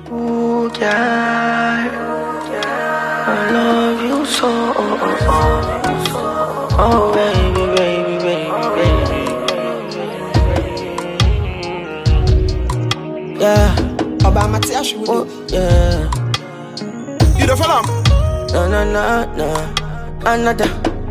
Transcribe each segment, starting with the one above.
Ooh, yeah, I love you so. Oh, baby, baby, baby, baby. Yeah. Obama Tiash with you. Yeah. You the fella? No. Another.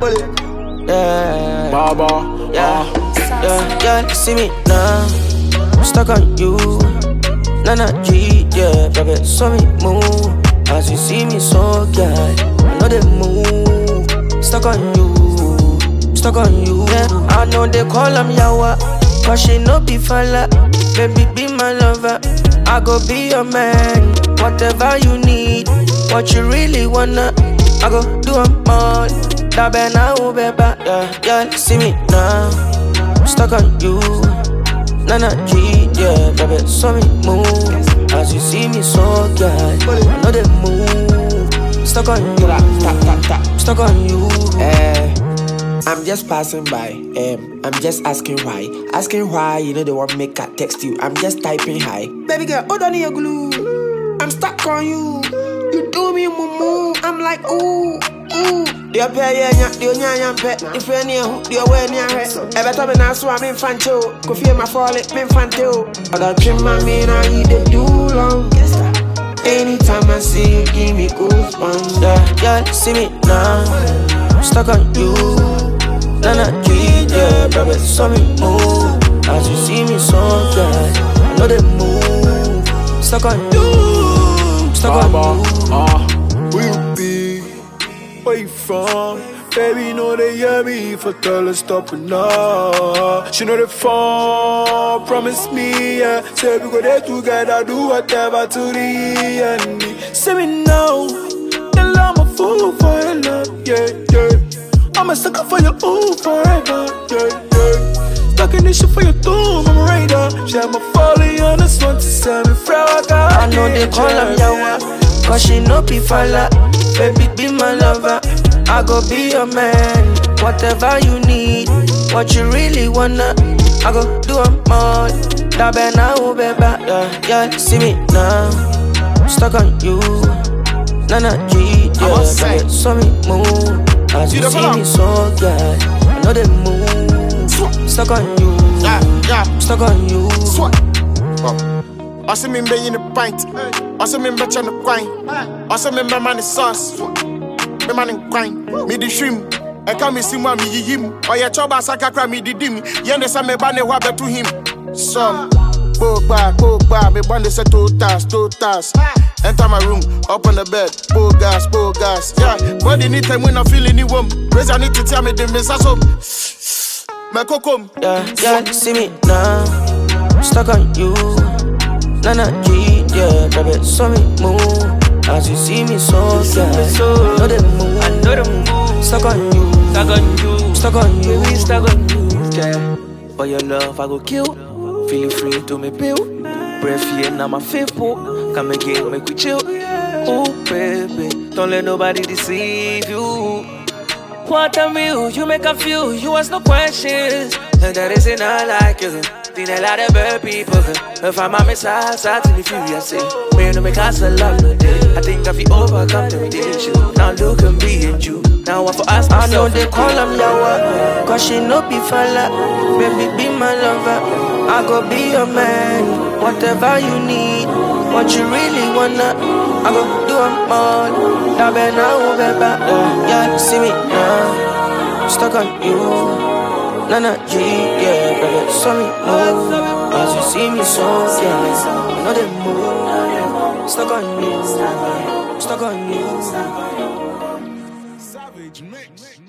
Yeah. Baba. Yeah. See me now. I'm stuck on you. Nana G, yeah, baby, saw me move. As you see me so good, I know they move. Stuck on you, yeah. I know they call him Yawa, cause she no be fella. Baby, be my lover, I go be your man. Whatever you need, what you really wanna, I go do 'em all. Da bena ubeba, yeah, see me now. Stuck on you. Nana G, yeah, baby, saw me move. As you see me so good, I know they move. Stuck on you, stuck on you. I'm just passing by. I'm just asking why. You know they want make I text you. I'm just typing hi. Baby girl, hold on your glue. I'm stuck on you. You do me mumu. I'm like ooh. Dear pay nya pet. If any who dear way near her. Every time I saw I'm infantile. Could feel my fall it, infantile. But I dream my mean I eat it too long. Anytime I see you, give me goosebumps. Yeah, see me now. Stuck on you. Nana G, yeah, baby, saw me move. As you see me so good, I know they move. Stuck on you, stuck on you. Where you be? Where you from? Baby, know they hear me for tell her stop now. She know the phone, promise me, yeah. Say we go there together, do whatever to the end. Say me now, tell I'm a fool for your love, yeah. I'm a sucker for your ooh forever, yeah. Stuck in this shit for your tomb, I'm a raider. She had my folly on this one to send me fragile. I know they call him Yawa, cause she no be fella. Baby, be my lover, I go be your man. Whatever you need, what you really wanna, I go do 'em all. Da bena ubeba, yeah, see me now. Stuck on you, Nana G, yeah, baby, saw me move. As you see me so good, I know they move. Stuck on you, stuck on you. I see me in the pint, I see me betcha on the grind, I see me man the sauce, me man in grind, me the shrimp, I come see me him, or your choba sakakra me the dim, yende sa me bane wabe to him. Some, Boba, me bande se totas. Enter my room, up on the bed, gas, yeah. Body need time when I feel any warm, raise I need to tell me the message home. My cocoa, yeah, see me now. Stuck on you. Nana G, yeah, baby, saw me move. As you see me so good, know they move. Stuck on you, baby, stuck on you, yeah. For your love, I go kill. Feeling free to me pill. Breath here, now my faithful. Come again, make we chill. Oh, baby, don't let nobody deceive you. What a meal, you make a feel. You ask no questions, and that isn't I like you. Think a lot of bad people. If I'm a mess, I tell you furious. Me no make us a love no day. I think I feel overcome the issue. Now look at me and you. Now I for ask myself. I know they call him Yawa, cause she no be fella. Baby, be my lover, I go be your man. Whatever you need, what you really wanna, I go do 'em all. Da bena ubeba, yeah, see me now. Stuck on you. Nana G, yeah, baby, saw me move. As you see me so good, I know they move. Stuck on you, stuck on you. Savage mix.